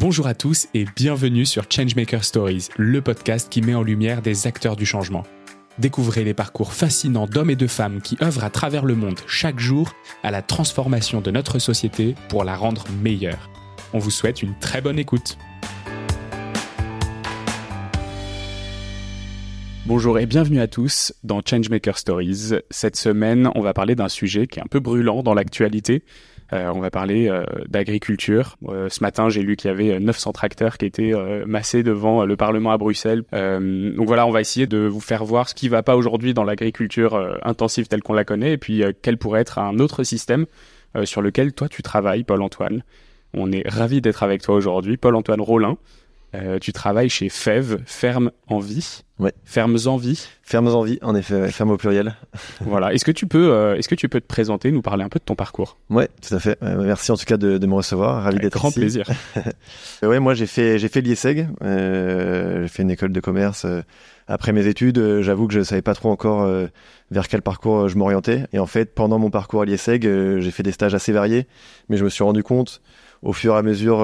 Bonjour à tous et bienvenue sur Changemaker Stories, le podcast qui met en lumière des acteurs du changement. Découvrez les parcours fascinants d'hommes et de femmes qui œuvrent à travers le monde chaque jour à la transformation de notre société pour la rendre meilleure. On vous souhaite une très bonne écoute. Bonjour et bienvenue à tous dans Changemaker Stories. Cette semaine, on va parler d'un sujet qui est un peu brûlant dans l'actualité. On va parler d'agriculture. Ce matin, j'ai lu qu'il y avait 900 tracteurs qui étaient massés devant le Parlement à Bruxelles. Donc voilà, on va essayer de vous faire voir ce qui va pas aujourd'hui dans l'agriculture intensive telle qu'on la connaît et puis quel pourrait être un autre système sur lequel toi tu travailles, Paul-Antoine. On est ravis d'être avec toi aujourd'hui. Paul-Antoine Rollin, tu travailles chez FEV, Ferme en Vie. Ouais. Fermes en Vie. Fermes en Vie, en effet, ouais, ferme au pluriel. Voilà. Est-ce que tu peux te présenter, nous parler un peu de ton parcours? Ouais, tout à fait. Merci en tout cas de me recevoir. Ravi d'être ici. Grand plaisir. Ouais, moi j'ai fait l'IESEG. J'ai fait une école de commerce. Après mes études, j'avoue que je savais pas trop encore vers quel parcours je m'orientais. Et en fait, pendant mon parcours à l'IESEG, j'ai fait des stages assez variés, mais je me suis rendu compte au fur et à mesure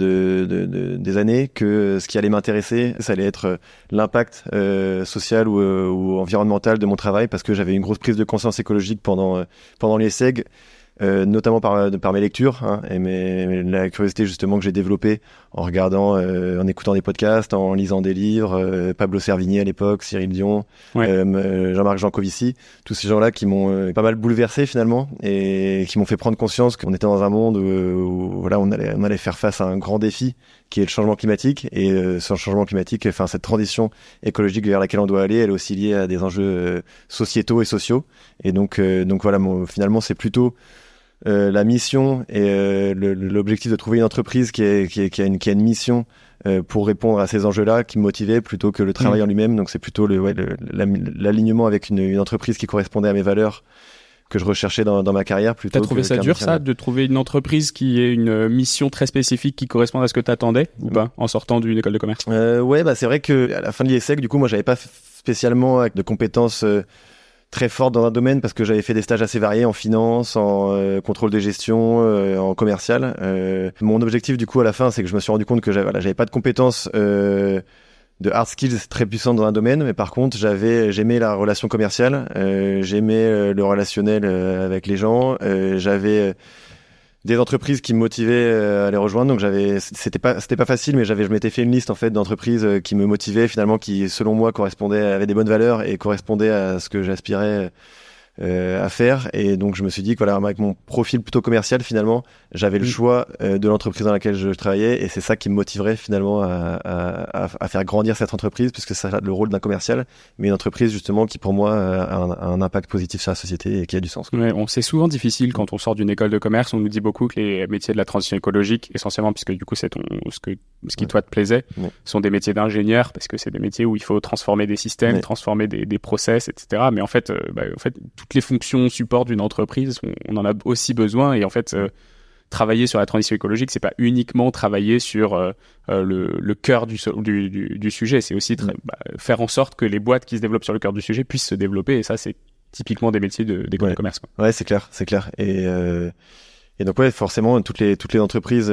des années que ce qui allait m'intéresser, ça allait être l'impact social ou environnemental de mon travail, parce que j'avais une grosse prise de conscience écologique pendant l'IESEG, notamment par mes lectures, hein, et la curiosité justement que j'ai développée en regardant, en écoutant des podcasts, en lisant des livres, Pablo Servigni à l'époque, Cyril Dion, Jean-Marc Jancovici, tous ces gens-là qui m'ont pas mal bouleversé finalement et qui m'ont fait prendre conscience qu'on était dans un monde où voilà, on allait faire face à un grand défi qui est le changement climatique, et ce changement climatique, enfin cette transition écologique vers laquelle on doit aller, elle est aussi liée à des enjeux sociétaux et sociaux, et donc voilà, finalement c'est plutôt la mission et l'objectif de trouver une entreprise qui a une mission pour répondre à ces enjeux-là qui me motivait plutôt que le travail en lui-même. Donc c'est plutôt l'alignement avec une entreprise qui correspondait à mes valeurs que je recherchais dans ma carrière. T'as trouvé ça dur, ça, de trouver une entreprise qui ait une mission très spécifique qui corresponde à ce que t'attendais ou pas, en sortant d'une école de commerce? Ouais, c'est vrai que à la fin de l'IESEG, du coup, moi, j'avais pas spécialement de compétences très forte dans un domaine, parce que j'avais fait des stages assez variés en finance, en contrôle de gestion, en commercial. Mon objectif du coup à la fin, c'est que je me suis rendu compte que j'avais pas de compétences de hard skills très puissantes dans un domaine, mais par contre j'aimais la relation commerciale, j'aimais le relationnel avec les gens, j'avais des entreprises qui me motivaient à les rejoindre, donc c'était pas facile, mais je m'étais fait une liste en fait d'entreprises qui me motivaient finalement, qui selon moi avaient des bonnes valeurs et correspondaient à ce que j'aspirais à faire. Et donc je me suis dit que voilà, avec mon profil plutôt commercial, finalement j'avais le choix de l'entreprise dans laquelle je travaillais, et c'est ça qui me motiverait finalement à faire grandir cette entreprise, puisque ça a le rôle d'un commercial, mais une entreprise justement qui pour moi a un impact positif sur la société et qui a du sens. Ouais, c'est souvent difficile quand on sort d'une école de commerce. On nous dit beaucoup que les métiers de la transition écologique, essentiellement puisque du coup c'est ce qui toi te plaisait, sont des métiers d'ingénieur, parce que c'est des métiers où il faut transformer des systèmes, transformer des process, etc. Mais en fait toutes les fonctions support d'une entreprise, on en a aussi besoin, et en fait travailler sur la transition écologique, c'est pas uniquement travailler sur le cœur du sujet, c'est aussi faire en sorte que les boîtes qui se développent sur le cœur du sujet puissent se développer, et ça c'est typiquement des métiers d'école de commerce, quoi. Ouais, c'est clair. Et donc ouais, forcément toutes les entreprises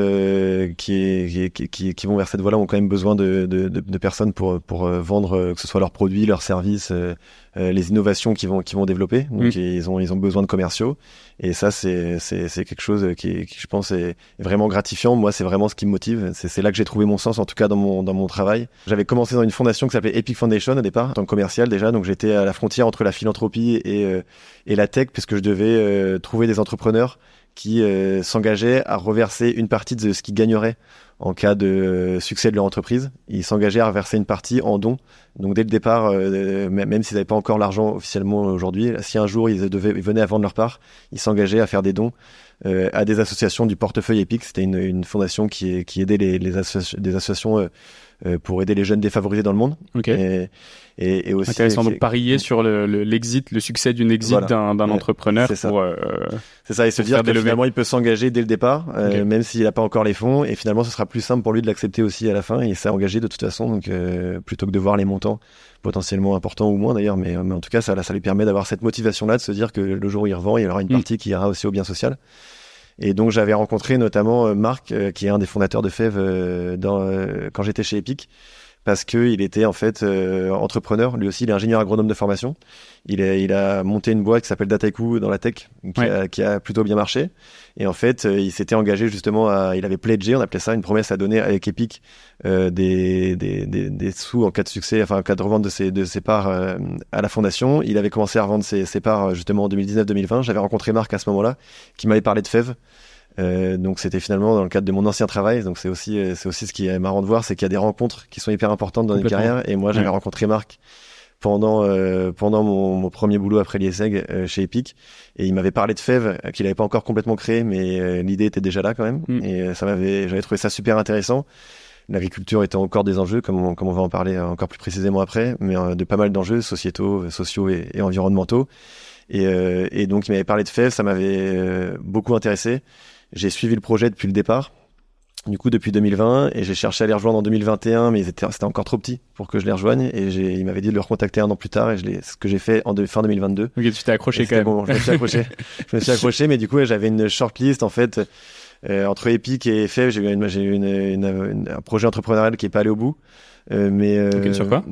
qui vont vers cette voie-là ont quand même besoin de personnes pour vendre, que ce soit leurs produits, leurs services, les innovations qu'ils vont développer. Donc ils ont besoin de commerciaux, et ça c'est quelque chose qui je pense est vraiment gratifiant. Moi, c'est vraiment ce qui me motive. C'est là que j'ai trouvé mon sens, en tout cas dans mon travail. J'avais commencé dans une fondation qui s'appelait Epic Foundation au départ, en tant que commercial déjà. Donc j'étais à la frontière entre la philanthropie et la tech, puisque je devais trouver des entrepreneurs qui s'engageaient à reverser une partie de ce qu'ils gagneraient en cas de succès de leur entreprise. Ils s'engageaient à reverser une partie en dons. Donc dès le départ, même s'ils n'avaient pas encore l'argent officiellement aujourd'hui, si un jour ils venaient à vendre leur part, ils s'engageaient à faire des dons à des associations du portefeuille Epic. C'était une fondation qui aidait des associations pour aider les jeunes défavorisés dans le monde. Okay. Et aussi intéressant, donc parier sur le succès d'une exit d'un entrepreneur. C'est ça, et se dire que finalement il peut s'engager dès le départ, même s'il n'a pas encore les fonds, et finalement ce sera plus simple pour lui de l'accepter aussi à la fin, et il s'est engagé de toute façon, donc plutôt que de voir les montants potentiellement importants ou moins d'ailleurs, mais en tout cas ça lui permet d'avoir cette motivation là, de se dire que le jour où il revend, il y aura une partie qui ira aussi au bien social. Et donc j'avais rencontré notamment Marc, qui est un des fondateurs de Fève quand j'étais chez Epic, parce que il était en fait entrepreneur. Lui aussi, il est ingénieur agronome de formation. Il a monté une boîte qui s'appelle Dataiku dans la tech, qui a plutôt bien marché. Et en fait, il s'était engagé justement il avait pledgé, on appelait ça une promesse à donner avec Epic, des sous en cas de succès, enfin en cas de revente de ses parts à la fondation. Il avait commencé à revendre ses parts justement en 2019-2020. J'avais rencontré Marc à ce moment-là, qui m'avait parlé de Fève. Donc c'était finalement dans le cadre de mon ancien travail. Donc c'est aussi ce qui est marrant de voir, c'est qu'il y a des rencontres qui sont hyper importantes dans une carrière. Et moi j'avais rencontré Marc pendant mon premier boulot après l'IESEG chez Epic, et il m'avait parlé de Fève qu'il avait pas encore complètement créé, mais l'idée était déjà là quand même. Et j'avais trouvé ça super intéressant. L'agriculture était encore des enjeux, comme on va en parler encore plus précisément après, mais de pas mal d'enjeux sociétaux, sociaux et environnementaux. Et donc il m'avait parlé de Fève, ça m'avait beaucoup intéressé. J'ai suivi le projet depuis le départ, du coup depuis 2020, et j'ai cherché à les rejoindre en 2021, mais c'était encore trop petit pour que je les rejoigne, et il m'avait dit de le recontacter un an plus tard, et ce que j'ai fait fin 2022. Ok, tu t'es accroché quand même. Bon, je me suis accroché, mais du coup j'avais une shortlist en fait entre Epic et Fève. J'ai eu un projet entrepreneurial qui est pas allé au bout. Sur quoi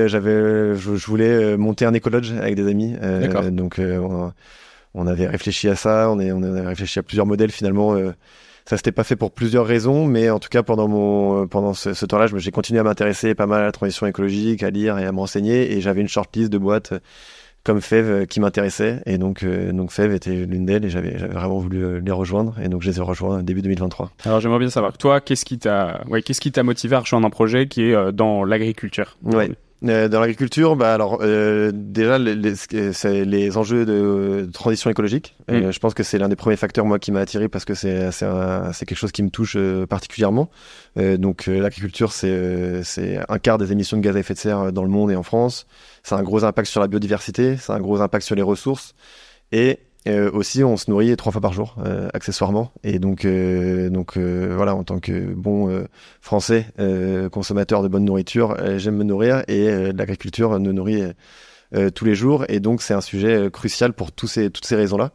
je voulais monter un écolodge avec des amis. D'accord. Donc on avait réfléchi à ça, on a réfléchi à plusieurs modèles finalement. Ça s'était pas fait pour plusieurs raisons, mais en tout cas pendant ce temps-là, j'ai continué à m'intéresser pas mal à la transition écologique, à lire et à me renseigner, et j'avais une shortlist de boîtes comme Fève qui m'intéressait, et donc Fève était l'une d'elles, et j'avais vraiment voulu les rejoindre, et donc je les ai rejoints début 2023. Alors j'aimerais bien savoir, toi, qu'est-ce qui t'a motivé à rejoindre un projet qui est dans l'agriculture? Ouais. Dans l'agriculture, déjà les enjeux de transition écologique. Je pense que c'est l'un des premiers facteurs moi qui m'a attiré, parce que c'est quelque chose qui me touche particulièrement. Donc l'agriculture, c'est un quart des émissions de gaz à effet de serre dans le monde et en France. Ça a un gros impact sur la biodiversité, ça a un gros impact sur les ressources, et aussi on se nourrit 3 fois par jour accessoirement, et donc voilà, en tant que bon français consommateur de bonne nourriture, j'aime me nourrir, et l'agriculture nous nourrit tous les jours, et donc c'est un sujet crucial pour toutes ces raisons-là.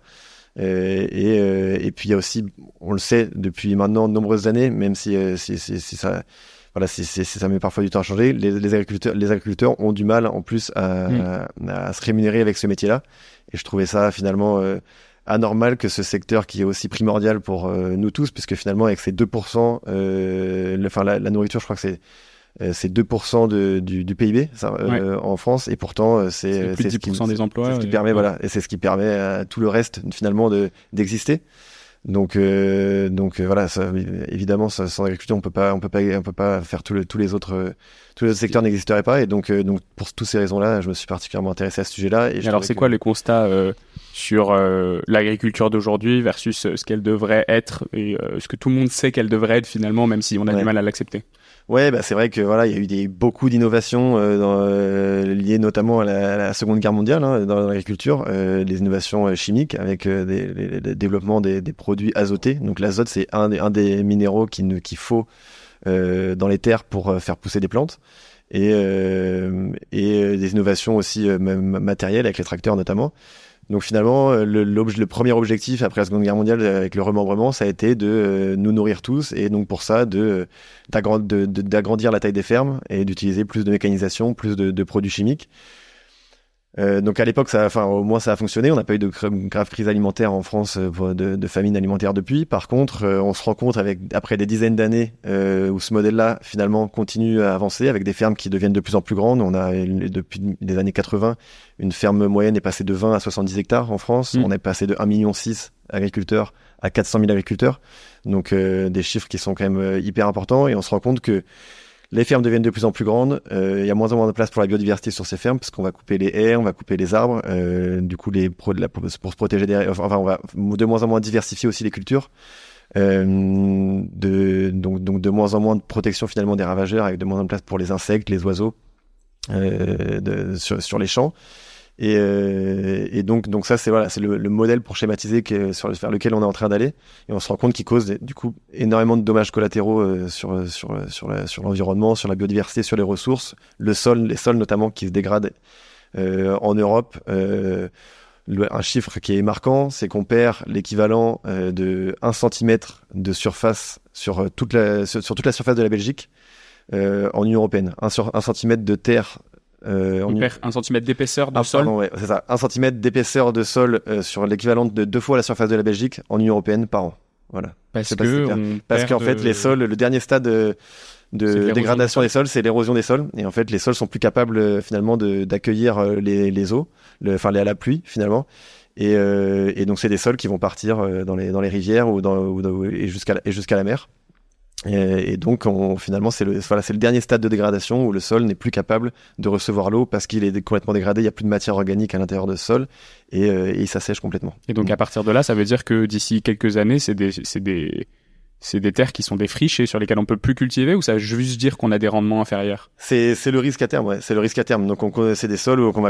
Et puis il y a aussi, on le sait depuis maintenant de nombreuses années, même si ça ça met parfois du temps à changer, les agriculteurs ont du mal en plus à se rémunérer avec ce métier-là. Et je trouvais ça finalement anormal que ce secteur qui est aussi primordial pour nous tous, puisque finalement avec ces 2%, la nourriture, je crois que c'est 2% du PIB en France, et pourtant c'est plus de 10% des emplois. C'est ce qui permet, voilà, et c'est ce qui permet à tout le reste finalement d'exister. Donc voilà, ça, évidemment, sans agriculture, on peut pas faire tous les autres secteurs n'existeraient pas, et donc pour toutes ces raisons-là, je me suis particulièrement intéressé à ce sujet-là. Et alors, c'est quoi les constats sur l'agriculture d'aujourd'hui versus ce qu'elle devrait être, et ce que tout le monde sait qu'elle devrait être finalement, même si on a du mal à l'accepter? Ouais, c'est vrai que voilà, il y a eu beaucoup d'innovations liées notamment à la Seconde Guerre mondiale dans l'agriculture, des innovations chimiques avec le développement des produits azotés. Donc l'azote, c'est un des minéraux qu'il faut dans les terres pour faire pousser des plantes, et des innovations aussi matérielles avec les tracteurs notamment. Donc finalement, le premier objectif après la Seconde Guerre mondiale avec le remembrement, ça a été de nous nourrir tous, et donc pour ça d'agrandir la taille des fermes et d'utiliser plus de mécanisation, plus de produits chimiques. Donc à l'époque, au moins ça a fonctionné. On n'a pas eu de grave crise alimentaire en France, de famine alimentaire depuis. Par contre, on se rend compte après des dizaines d'années où ce modèle-là finalement continue à avancer, avec des fermes qui deviennent de plus en plus grandes. On a depuis les années 80, une ferme moyenne est passée de 20 à 70 hectares en France. On est passé de 1,6 million agriculteurs à 400 000 agriculteurs. Donc des chiffres qui sont quand même hyper importants, et on se rend compte que les fermes deviennent de plus en plus grandes. Il y a moins en moins de place pour la biodiversité sur ces fermes, parce qu'on va couper les haies, on va couper les arbres. Du coup, pour se protéger on va de moins en moins diversifier aussi les cultures. Donc de moins en moins de protection finalement des ravageurs, avec de moins en moins de place pour les insectes, les oiseaux sur les champs. Et donc ça, c'est le modèle pour schématiser vers lequel on est en train d'aller, et on se rend compte qu'il cause du coup énormément de dommages collatéraux sur l'environnement, sur la biodiversité, sur les ressources, les sols notamment qui se dégradent en Europe. un chiffre qui est marquant, c'est qu'on perd l'équivalent de 1 cm de surface sur toute la surface de la Belgique en Union européenne. 1 cm de terre. On perd 1 cm d'épaisseur de sol. Pardon, ouais, c'est ça. 1 cm d'épaisseur de sol sur l'équivalent de 2 fois la surface de la Belgique en Union européenne par an. Voilà. Parce qu'en fait, les sols, le dernier stade de dégradation des sols, c'est l'érosion des sols. Et en fait, les sols sont plus capables finalement d'accueillir les eaux, la pluie finalement. Et donc, c'est des sols qui vont partir dans les rivières et jusqu'à la mer. Et donc, finalement, c'est le dernier stade de dégradation où le sol n'est plus capable de recevoir l'eau parce qu'il est complètement dégradé, il n'y a plus de matière organique à l'intérieur du sol et il s'assèche complètement. Et donc, à partir de là, ça veut dire que d'ici quelques années, c'est des terres qui sont des friches et sur lesquelles on peut plus cultiver, ou ça veut juste dire qu'on a des rendements inférieurs? C'est le risque à terme, ouais. C'est le risque à terme. Donc, c'est des sols où on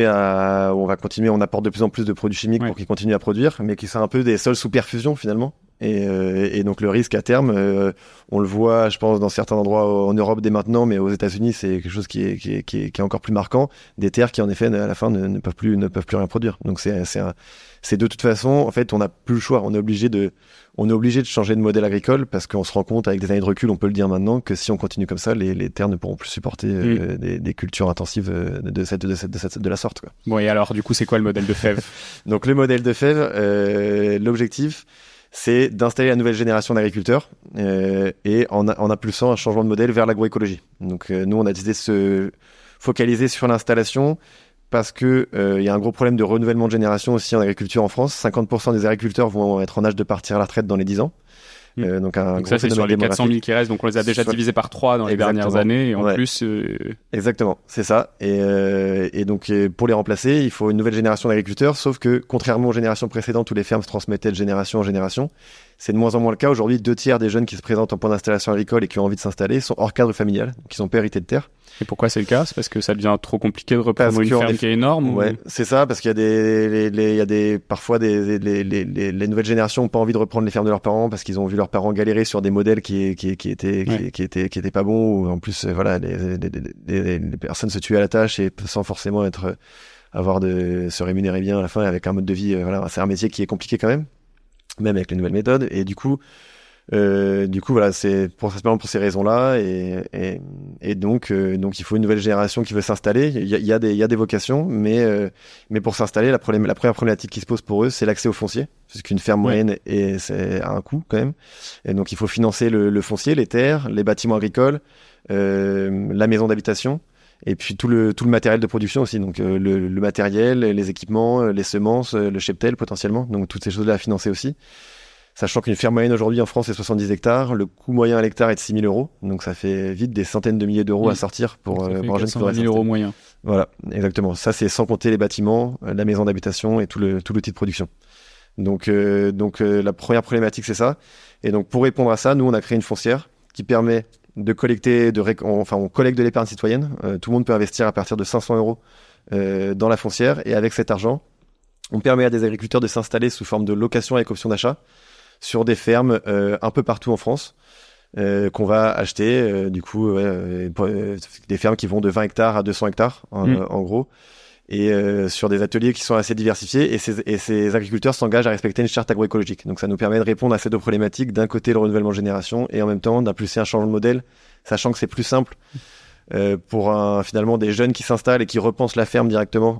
apporte de plus en plus de produits chimiques pour qu'ils continuent à produire, mais qui sont un peu des sols sous perfusion finalement. Et donc le risque à terme, on le voit, je pense, dans certains endroits en Europe dès maintenant, mais aux États-Unis, c'est quelque chose qui est encore plus marquant. Des terres qui, en effet, à la fin, ne peuvent plus rien produire. Donc c'est de toute façon, en fait, on n'a plus le choix. On est obligé de changer de modèle agricole parce qu'on se rend compte avec des années de recul, on peut le dire maintenant, que si on continue comme ça, les terres ne pourront plus supporter des cultures intensives de la sorte, quoi. Bon, et alors, du coup, c'est quoi le modèle de fève? Donc le modèle de fève, l'objectif, c'est d'installer la nouvelle génération d'agriculteurs et en impulsant un changement de modèle vers l'agroécologie. Donc nous, on a décidé de se focaliser sur l'installation parce que y a un gros problème de renouvellement de génération aussi en agriculture en France. 50% des agriculteurs vont être en âge de partir à la retraite dans les 10 ans. Donc ça, c'est sur les 400 000 qui restent. Donc on les a déjà divisés par 3 dans les dernières années. Et en plus... Exactement, c'est ça. Et donc pour les remplacer, il faut une nouvelle génération d'agriculteurs. Sauf que contrairement aux générations précédentes où les fermes se transmettaient de génération en génération, c'est de moins en moins le cas. Aujourd'hui, 2/3 des jeunes qui se présentent en point d'installation agricole et qui ont envie de s'installer sont hors cadre familial, qui sont pas hérités de terre. Et pourquoi c'est le cas? C'est parce que ça devient trop compliqué de reprendre une ferme qui est énorme? Ouais, c'est ça, parce qu'il y a parfois les nouvelles générations n'ont pas envie de reprendre les fermes de leurs parents parce qu'ils ont vu leurs parents galérer sur des modèles qui étaient pas bons, ou en plus, voilà, les personnes se tuaient à la tâche et sans forcément se rémunérer bien à la fin avec un mode de vie, voilà, c'est un métier qui est compliqué quand même avec les nouvelles méthodes. Et du coup, voilà, c'est pour ces raisons-là, et donc il faut une nouvelle génération qui veut s'installer. Il y a des vocations, mais pour s'installer, la première problématique qui se pose pour eux, c'est l'accès au foncier, parce qu'une ferme moyenne c'est à un coût quand même. Et donc il faut financer le foncier, les terres, les bâtiments agricoles, la maison d'habitation. Et puis tout le matériel de production aussi, donc le matériel, les équipements, les semences, le cheptel potentiellement, donc toutes ces choses-là à financer aussi. Sachant qu'une ferme moyenne aujourd'hui en France est 70 hectares, le coût moyen à l'hectare est de 6 000 euros, donc ça fait vite des centaines de milliers d'euros à sortir pour un jeune qui voudrait 000 euros moyen. Voilà, exactement. Ça, c'est sans compter les bâtiments, la maison d'habitation et tout l'outil de production. Donc la première problématique, c'est ça. Et donc pour répondre à ça, nous on a créé une foncière qui permet de collecter, on collecte de l'épargne citoyenne. Tout le monde peut investir à partir de 500 euros dans la foncière, et avec cet argent, on permet à des agriculteurs de s'installer sous forme de location avec option d'achat sur des fermes un peu partout en France, qu'on va acheter, des fermes qui vont de 20 hectares à 200 hectares en gros, et sur des ateliers qui sont assez diversifiés, et ces agriculteurs s'engagent à respecter une charte agroécologique. Donc ça nous permet de répondre à ces deux problématiques, d'un côté le renouvellement de génération, et en même temps d'impulser un changement de modèle, sachant que c'est plus simple pour finalement des jeunes qui s'installent et qui repensent la ferme directement,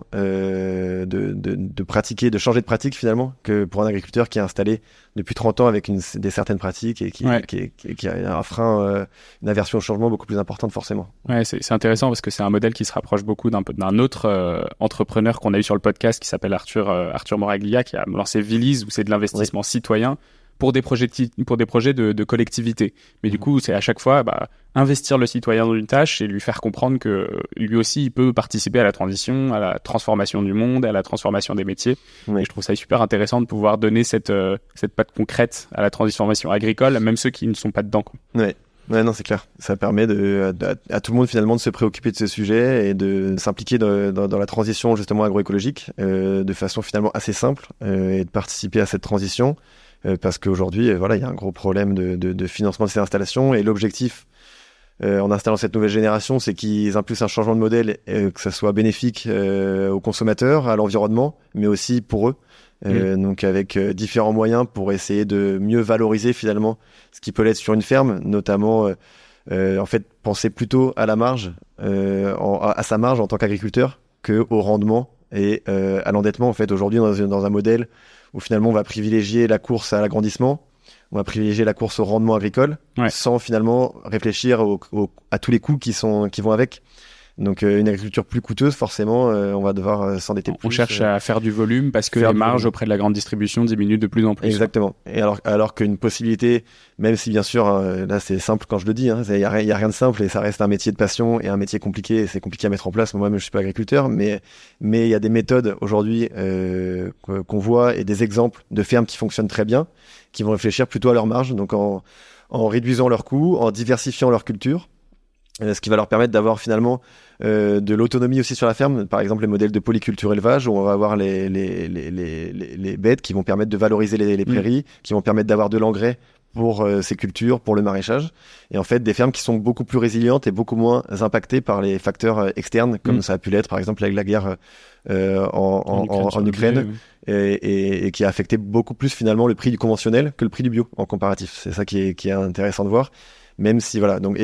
de pratiquer, de changer de pratique finalement, que pour un agriculteur qui est installé depuis 30 ans avec des certaines pratiques et qui a un frein, une aversion au changement beaucoup plus importante forcément. Ouais, c'est intéressant parce que c'est un modèle qui se rapproche beaucoup d'un autre entrepreneur qu'on a eu sur le podcast qui s'appelle Arthur Moraglia, qui a lancé Viliz, où c'est de l'investissement citoyen pour des projets de collectivité. Mais du coup, c'est à chaque fois investir le citoyen dans une tâche et lui faire comprendre que lui aussi, il peut participer à la transition, à la transformation du monde, à la transformation des métiers. Oui. Et je trouve ça super intéressant de pouvoir donner cette patte concrète à la transformation agricole, même ceux qui ne sont pas dedans, quoi. Ouais, non, c'est clair. Ça permet à tout le monde finalement de se préoccuper de ce sujet et de s'impliquer dans la transition justement agroécologique de façon finalement assez simple, et de participer à cette transition. Parce qu'aujourd'hui, voilà, il y a un gros problème de financement de ces installations, et l'objectif en installant cette nouvelle génération, c'est qu'ils impulsent un changement de modèle, que ça soit bénéfique aux consommateurs, à l'environnement, mais aussi pour eux. Donc avec différents moyens pour essayer de mieux valoriser finalement ce qui peut l'être sur une ferme, notamment en fait penser plutôt à la marge, à sa marge en tant qu'agriculteur, que au rendement et à l'endettement. En fait, aujourd'hui, dans un modèle où finalement on va privilégier la course à l'agrandissement, on va privilégier la course au rendement agricole, sans finalement réfléchir à tous les coûts qui vont avec. Donc une agriculture plus coûteuse, forcément, on va devoir s'endetter plus. On cherche à faire du volume parce que les marges auprès de la grande distribution diminuent de plus en plus. Exactement. Et alors qu'une possibilité, même si bien sûr, là c'est simple quand je le dis, il y a rien de simple et ça reste un métier de passion et un métier compliqué. Et c'est compliqué à mettre en place. Moi-même, je suis pas agriculteur, mais il y a des méthodes aujourd'hui qu'on voit et des exemples de fermes qui fonctionnent très bien, qui vont réfléchir plutôt à leur marge, donc en réduisant leurs coûts, en diversifiant leur culture. Ce qui va leur permettre d'avoir finalement de l'autonomie aussi sur la ferme. Par exemple, les modèles de polyculture élevage, où on va avoir les bêtes qui vont permettre de valoriser les prairies, qui vont permettre d'avoir de l'engrais pour ces cultures, pour le maraîchage. Et en fait, des fermes qui sont beaucoup plus résilientes et beaucoup moins impactées par les facteurs externes, comme ça a pu l'être, par exemple, avec la guerre en Ukraine, et qui a affecté beaucoup plus finalement le prix du conventionnel que le prix du bio en comparatif. C'est ça qui est intéressant de voir. Même si voilà, donc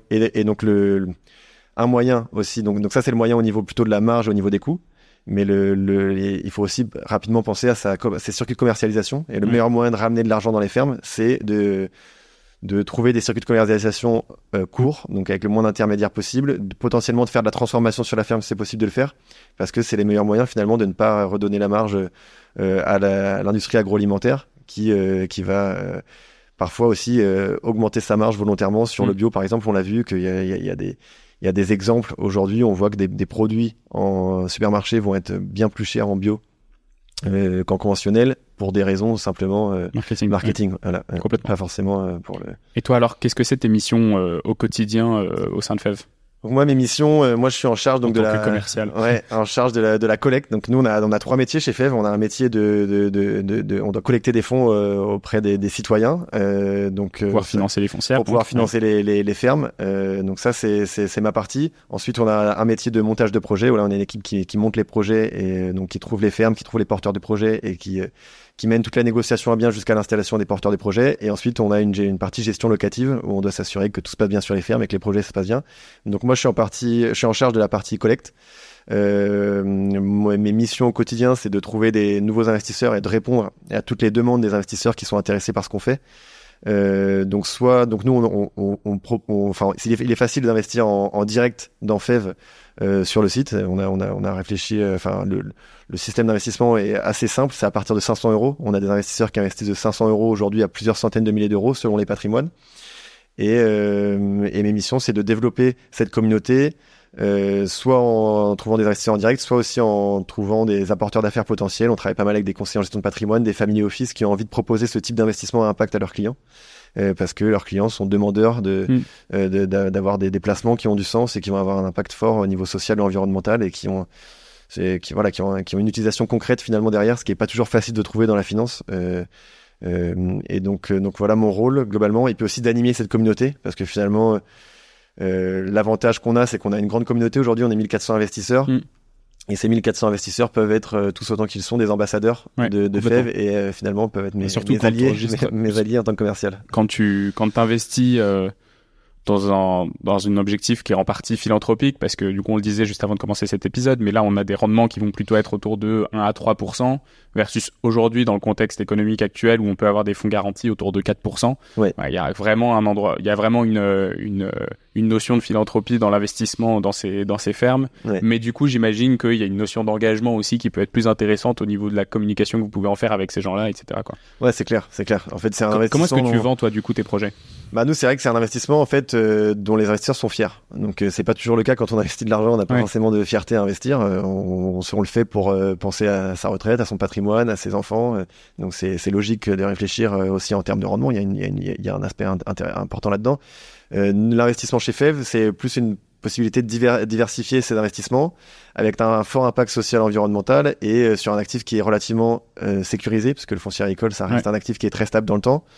un moyen aussi, donc ça c'est le moyen au niveau plutôt de la marge, au niveau des coûts, mais il faut aussi rapidement penser à ces circuits de commercialisation, et le meilleur moyen de ramener de l'argent dans les fermes, c'est de trouver des circuits de commercialisation courts, donc avec le moins d'intermédiaires possible, potentiellement de faire de la transformation sur la ferme si c'est possible de le faire, parce que c'est les meilleurs moyens finalement de ne pas redonner la marge à l'industrie agroalimentaire qui va parfois aussi augmenter sa marge volontairement sur le bio. Par exemple, on l'a vu qu'il y a des exemples aujourd'hui, on voit que des produits en supermarché vont être bien plus chers en bio qu'en conventionnel pour des raisons simplement marketing. Ouais. Voilà, complètement. Pas forcément pour le... Et toi alors, qu'est-ce que c'est tes missions au quotidien au sein de FEV? Donc moi, mes missions, moi je suis en charge donc en tant que commercial. En charge de la collecte. Donc nous on a 3 métiers chez FEV. On a un métier on doit collecter des fonds auprès des citoyens, donc pouvoir financer les foncières, pour pouvoir financer les fermes. Donc ça c'est ma partie. Ensuite on a un métier de montage de projet. Voilà, on est une équipe qui monte les projets et donc qui trouve les fermes, qui trouve les porteurs de projets et qui mène toute la négociation à bien jusqu'à l'installation des porteurs de projets. Et ensuite, on a une partie gestion locative où on doit s'assurer que tout se passe bien sur les fermes et que les projets se passent bien. Donc moi, je suis en charge de la partie collecte. Mes missions au quotidien, c'est de trouver des nouveaux investisseurs et de répondre à toutes les demandes des investisseurs qui sont intéressés par ce qu'on fait. Donc nous, il est facile d'investir en direct dans FEV sur le site. On a réfléchi. Le système d'investissement est assez simple. C'est à partir de 500 €. On a des investisseurs qui investissent de 500 € aujourd'hui à plusieurs centaines de milliers d'euros selon les patrimoines. Et mes missions, c'est de développer cette communauté, soit en trouvant des investisseurs en direct, soit aussi en trouvant des apporteurs d'affaires potentiels. On travaille pas mal avec des conseillers en gestion de patrimoine, des family office qui ont envie de proposer ce type d'investissement à impact à leurs clients, parce que leurs clients sont demandeurs d'avoir des placements qui ont du sens et qui vont avoir un impact fort au niveau social et environnemental et qui ont une utilisation concrète finalement derrière, ce qui est pas toujours facile de trouver dans la finance. Et donc voilà mon rôle globalement, et puis aussi d'animer cette communauté, parce que finalement l'avantage qu'on a, c'est qu'on a une grande communauté. Aujourd'hui on est 1400 investisseurs, et ces 1400 investisseurs peuvent être tous autant qu'ils sont des ambassadeurs de FEV, et finalement peuvent être mes alliés en tant que commercial. Quand t'investis dans un objectif qui est en partie philanthropique, parce que du coup on le disait juste avant de commencer cet épisode, mais là on a des rendements qui vont plutôt être autour de 1 à 3%, versus aujourd'hui dans le contexte économique actuel où on peut avoir des fonds garantis autour de 4%. Il y a vraiment une notion de philanthropie dans l'investissement dans ces fermes, mais du coup j'imagine qu'il y a une notion d'engagement aussi qui peut être plus intéressante au niveau de la communication que vous pouvez en faire avec ces gens-là, etc. quoi. Ouais, c'est clair. En fait, c'est un investissement. Comment est-ce que tu vends toi du coup tes projets? Nous, c'est vrai que c'est un investissement en fait dont les investisseurs sont fiers. Donc c'est pas toujours le cas quand on investit de l'argent. On n'a pas forcément de fierté à investir. On le fait pour penser à sa retraite, à son patrimoine, à ses enfants. Donc c'est logique de réfléchir aussi en termes de rendement. Il y a un aspect important là-dedans. L'investissement chez FEV, c'est plus une possibilité de diversifier ses investissements avec un fort impact social et environnemental, et sur un actif qui est relativement sécurisé, parce que le foncier agricole, ça reste un actif qui est très stable dans le temps.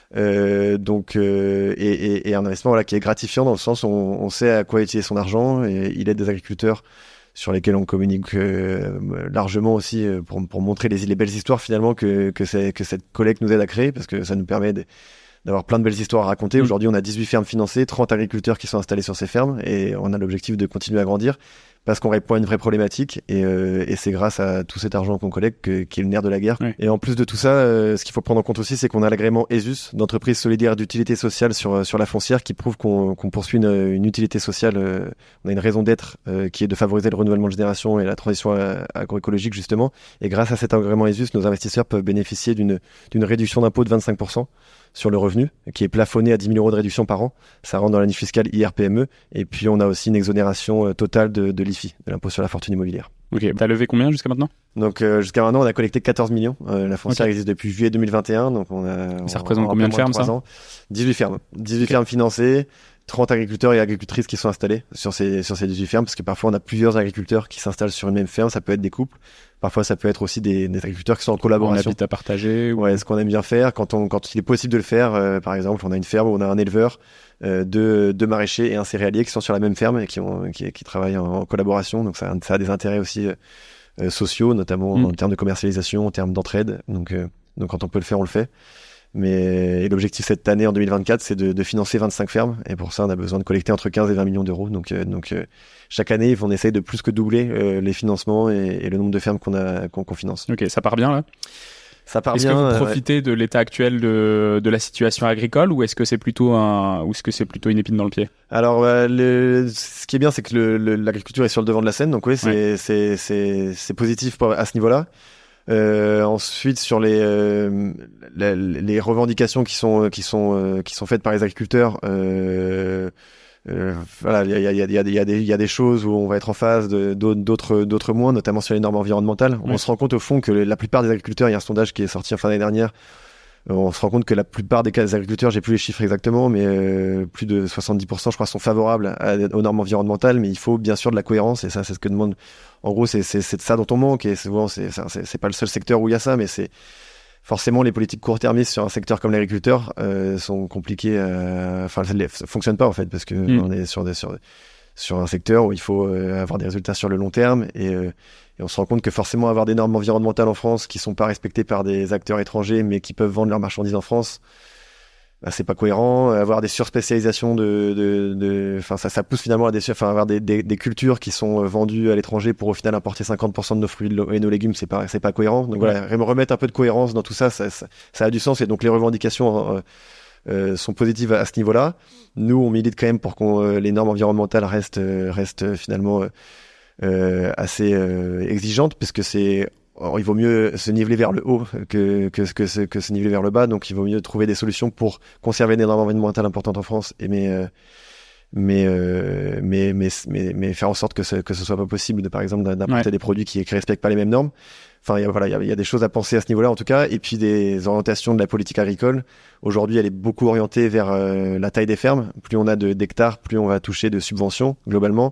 Donc et un investissement voilà qui est gratifiant dans le sens où on sait à quoi utiliser son argent, et il aide des agriculteurs sur lesquels on communique largement aussi pour montrer les belles histoires finalement que cette collecte nous aide à créer, parce que ça nous permet d'avoir plein de belles histoires à raconter. Aujourd'hui, on a 18 fermes financées, 30 agriculteurs qui sont installés sur ces fermes, et on a l'objectif de continuer à grandir parce qu'on répond à une vraie problématique, et c'est grâce à tout cet argent qu'on collecte qui est le nerf de la guerre. Oui. Et en plus de tout ça, ce qu'il faut prendre en compte aussi, c'est qu'on a l'agrément ESUS d'entreprise solidaire d'utilité sociale sur la foncière, qui prouve qu'on poursuit une utilité sociale. On a une raison d'être qui est de favoriser le renouvellement de génération et la transition agroécologique justement. Et grâce à cet agrément ESUS, nos investisseurs peuvent bénéficier d'une réduction d'impôt de 25% sur le revenu, qui est plafonné à 10 000 euros de réduction par an. Ça rentre dans la niche fiscale IR-PME. Et puis, on a aussi une exonération totale de l'IFI, de l'impôt sur la fortune immobilière. Ok, t'as levé combien jusqu'à maintenant? Donc, jusqu'à maintenant, on a collecté 14 millions. La foncière existe depuis juillet 2021. Donc, ça représente combien de fermes, ça? 18 fermes. 18 fermes financées. 30 agriculteurs et agricultrices qui sont installés sur ces 18 fermes, parce que parfois on a plusieurs agriculteurs qui s'installent sur une même ferme. Ça peut être des couples, parfois ça peut être aussi des agriculteurs qui sont en collaboration. On habite à partager. Ouais, ce qu'on aime bien faire quand il est possible de le faire. Par exemple, on a une ferme où on a un éleveur, deux maraîchers et un céréalier qui sont sur la même ferme et qui travaillent en collaboration. Donc ça a des intérêts aussi sociaux, notamment en termes de commercialisation, en termes d'entraide. Donc quand on peut le faire, on le fait. Et l'objectif cette année, en 2024, c'est de financer 25 fermes. Et pour ça, on a besoin de collecter entre 15 et 20 millions d'euros. Donc chaque année, on essaye de plus que doubler les financements et le nombre de fermes qu'on finance. Ok, ça part bien là? Ça part bien. Est-ce que vous profitez de l'état actuel de la situation agricole, ou est-ce que c'est plutôt une épine dans le pied? Alors, ce qui est bien, c'est que l'agriculture est sur le devant de la scène. Donc oui, c'est positif à ce niveau-là. Ensuite, sur les revendications qui sont faites par les agriculteurs, voilà, il y a des choses où on va être en phase, d'autres moins, notamment sur les normes environnementales. On se rend compte au fond que la plupart des agriculteurs, il y a un sondage qui est sorti en fin d'année dernière. On se rend compte que la plupart des agriculteurs, j'ai plus les chiffres exactement, mais plus de 70%, je crois, sont favorables aux normes environnementales. Mais il faut bien sûr de la cohérence, et ça, c'est ce que demande. En gros, c'est de ça dont on manque, et souvent, c'est pas le seul secteur où il y a ça, mais c'est forcément les politiques court-termistes sur un secteur comme l'agriculteur sont compliquées. Enfin, ça fonctionne pas en fait, parce que on est sur un secteur où il faut avoir des résultats sur le long terme, et on se rend compte que forcément avoir des normes environnementales en France qui sont pas respectées par des acteurs étrangers mais qui peuvent vendre leurs marchandises en France, bah, c'est pas cohérent. Avoir des surspécialisations enfin ça pousse finalement à avoir des cultures qui sont vendues à l'étranger pour au final importer 50% de nos fruits et nos légumes, c'est pas cohérent. Donc voilà, remettre un peu de cohérence dans tout ça, ça a du sens, et donc les revendications sont positives à ce niveau-là. Nous, on milite quand même pour que les normes environnementales restent finalement assez exigeantes, puisque il vaut mieux se niveler vers le haut que se niveler vers le bas. Donc il vaut mieux trouver des solutions pour conserver des normes environnementales importantes en France, mais faire en sorte que ce soit pas possible par exemple d'importer des produits qui respectent pas les mêmes normes. Enfin, il y a des choses à penser à ce niveau-là en tout cas. Et puis des orientations de la politique agricole. Aujourd'hui, elle est beaucoup orientée vers la taille des fermes. Plus on a d'hectares, plus on va toucher de subventions globalement.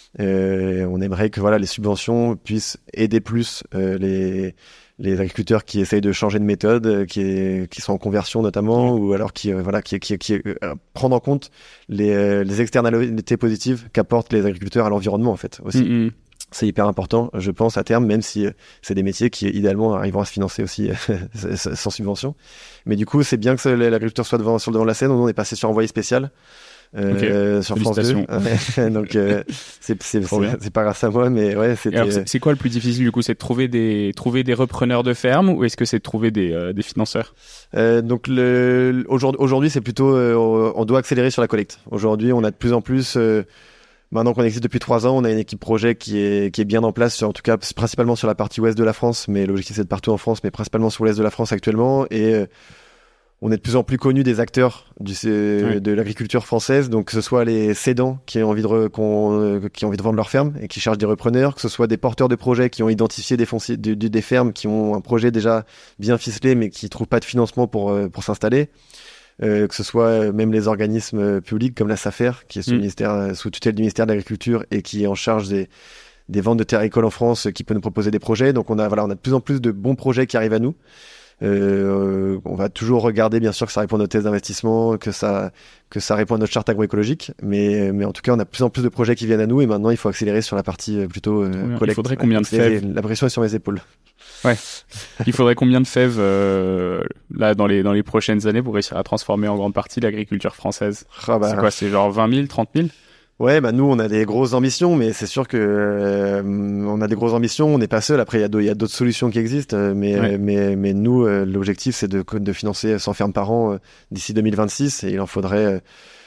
On aimerait que les subventions puissent aider plus les agriculteurs qui essayent de changer de méthode, qui sont en conversion notamment, ou alors qui prendre en compte les externalités positives qu'apportent les agriculteurs à l'environnement en fait aussi. C'est hyper important, je pense, à terme, même si c'est des métiers qui idéalement arriveront à se financer aussi sans subvention. Mais du coup, c'est bien que l'agriculteur soit sur le devant de la scène. On est passé sur Envoyé spécial. Sur France 2. Donc c'est pas grâce à moi, mais ouais, c'était. Alors, c'est quoi le plus difficile du coup? C'est de trouver des repreneurs de ferme, ou est-ce que c'est de trouver des financeurs? Donc aujourd'hui c'est plutôt on doit accélérer sur la collecte. Aujourd'hui, on a de plus en plus maintenant qu'on existe depuis 3 ans, on a une équipe projet qui est bien en place, en tout cas principalement sur la partie ouest de la France, mais l'objectif c'est de partout en France, mais principalement sur l'est de la France actuellement. Et on est de plus en plus connus des acteurs de l'agriculture française, donc que ce soit les cédants qui ont envie de vendre leur ferme et qui cherchent des repreneurs, que ce soit des porteurs de projets qui ont identifié des fermes qui ont un projet déjà bien ficelé mais qui trouvent pas de financement pour s'installer, que ce soit même les organismes publics comme la SAFER qui est sous tutelle du ministère de l'Agriculture et qui est en charge des ventes de terres agricoles en France, qui peut nous proposer des projets. Donc on a de plus en plus de bons projets qui arrivent à nous. On va toujours regarder, bien sûr, que ça répond à nos thèses d'investissement, que ça répond à notre charte agroécologique. Mais en tout cas, on a de plus en plus de projets qui viennent à nous et maintenant, il faut accélérer sur la partie plutôt collecte. Il faudrait combien de fèves? La pression est sur mes épaules. Ouais. Il faudrait combien de fèves là dans les prochaines années pour réussir à transformer en grande partie l'agriculture française? C'est quoi? C'est genre 20 000, 30 000? Ouais, nous on a des grosses ambitions, mais c'est sûr que on a des grosses ambitions. On n'est pas seul. Après, il y a d'autres solutions qui existent, mais nous, l'objectif c'est de financer 100 fermes par an d'ici 2026, et il en faudrait.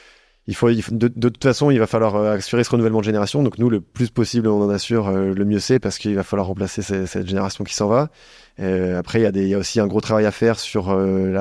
De toute façon, il va falloir assurer ce renouvellement de génération. Donc nous, le plus possible, on en assure, le mieux c'est, parce qu'il va falloir remplacer cette génération qui s'en va. Après, il y a aussi un gros travail à faire sur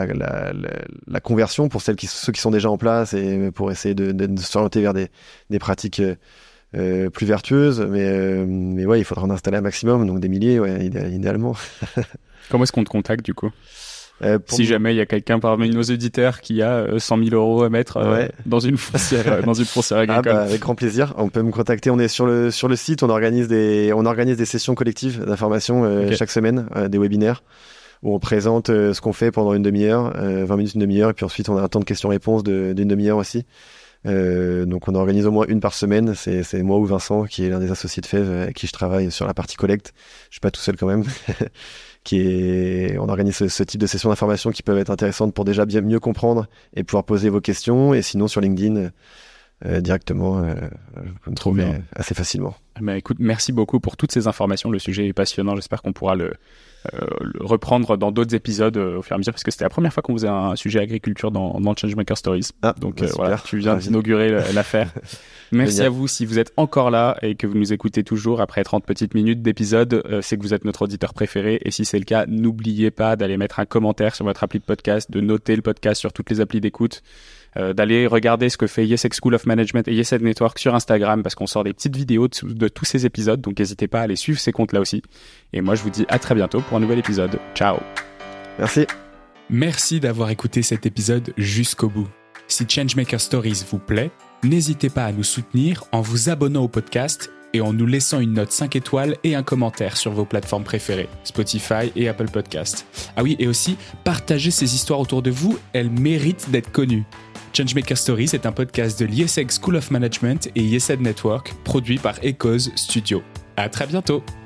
la conversion pour ceux qui sont déjà en place, et pour essayer de s'orienter vers des pratiques plus vertueuses. Mais ouais, il faudra en installer un maximum, donc des milliers, ouais, idéalement. Comment est-ce qu'on te contacte du coup? Si jamais il y a quelqu'un parmi nos auditeurs qui a 100 000 euros à mettre dans une foncière agricole. Avec grand plaisir. On peut me contacter. On est sur le site. On organise des sessions collectives d'information chaque semaine, des webinaires où on présente ce qu'on fait pendant une demi-heure, 20 minutes, une demi-heure, et puis ensuite on a un temps de questions-réponses d'une demi-heure aussi. Donc on organise au moins une par semaine. C'est moi ou Vincent, qui est l'un des associés de FEV avec qui je travaille sur la partie collecte. Je suis pas tout seul quand même. On organise ce type de sessions d'information qui peuvent être intéressantes pour déjà bien mieux comprendre et pouvoir poser vos questions. Et sinon sur LinkedIn directement, vous pouvez me trouver assez facilement. Écoute, merci beaucoup pour toutes ces informations. Le sujet est passionnant. J'espère qu'on pourra le reprendre dans d'autres épisodes au fur et à mesure, parce que c'était la première fois qu'on faisait un sujet agriculture dans Changemaker Stories. Donc voilà, tu viens d'inaugurer l'affaire. Merci Génial. À vous. Si vous êtes encore là et que vous nous écoutez toujours après 30 petites minutes d'épisode, c'est que vous êtes notre auditeur préféré. Et si c'est le cas, n'oubliez pas d'aller mettre un commentaire sur votre appli de podcast, de noter le podcast sur toutes les applis d'écoute, d'aller regarder ce que fait YesEd School of Management et YesEd Network sur Instagram, parce qu'on sort des petites vidéos de tous ces épisodes. Donc n'hésitez pas à aller suivre ces comptes là aussi. Et moi, je vous dis à très bientôt pour un nouvel épisode. Ciao. Merci. Merci d'avoir écouté cet épisode jusqu'au bout. Si Changemaker Stories vous plaît, n'hésitez pas à nous soutenir en vous abonnant au podcast et en nous laissant une note 5 étoiles et un commentaire sur vos plateformes préférées, Spotify et Apple Podcasts. Ah oui, et aussi, partagez ces histoires autour de vous, elles méritent d'être connues. Changemaker Stories est un podcast de l'YesEd School of Management et YesEd Network, produit par Echoes Studio. À très bientôt.